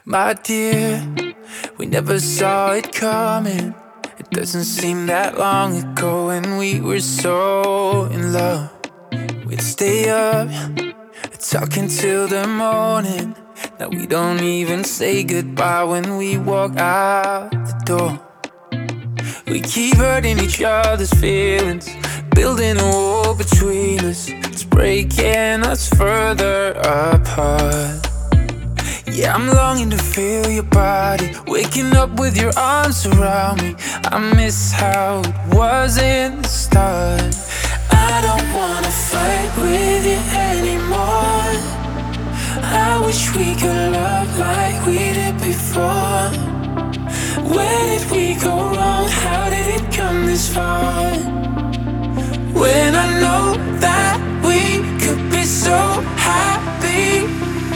My dear, we never saw it coming. It doesn't seem that long ago when we were so in love. We'd stay up, talking till the morning. Now we don't even say goodbye when we walk out the door. We keep hurting each other's feelings, building a wall between us. It's breaking us further apart. Yeah, I'm longing to feel your body, waking up with your arms around me. I miss how it was in the start. I don't wanna fight with you anymore. I wish we could love like we did before. Where did we go wrong? How did it come this far? When I know that we could be so happy.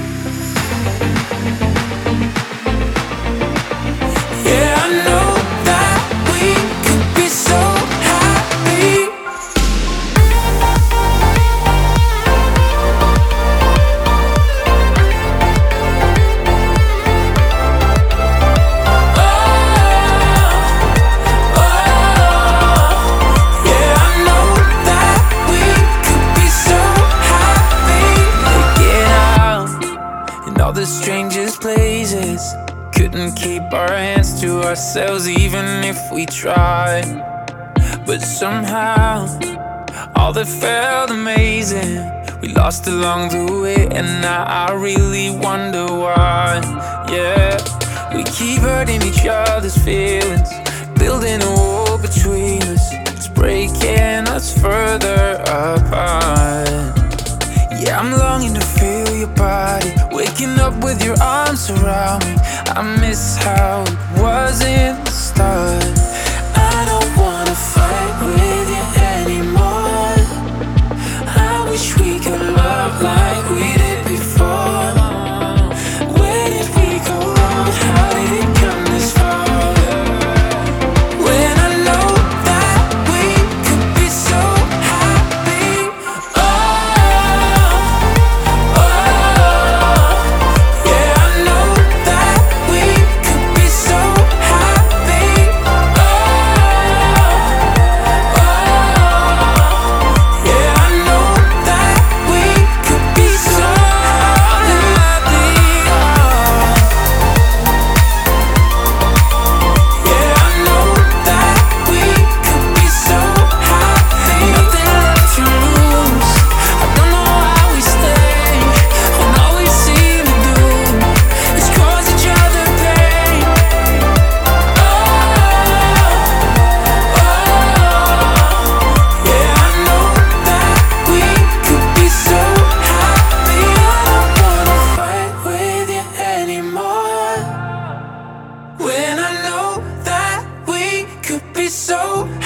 Yeah, I know that we could be so happy. Yeah, I know that we could be so happy. Making out in all the strangest places. Couldn't keep our hands to ourselves even if we tried. But somehow, all that felt amazing we lost along the way, and now I really wonder why. Yeah, we keep hurting each other's feelings, building a wall between us. It's breaking us further apart. Yeah, I'm longing to feel your body, waking up with your arms around me. I miss how it was in the start. I don't wanna fight with you anymore. I wish we could love like we did before. Where did we go wrong? How did it come this far? When I know that we could be so happy. Yeah, I know that we could be so happy. Yeah, I know that we could be so happy. Yeah, I know that we could be so happy. Nothing left to lose. I don't know how we stay when all we seem to do is cause each other pain. Yeah, I know that we could be so happy. I don't wanna fight with you anymore. When I know that we could be so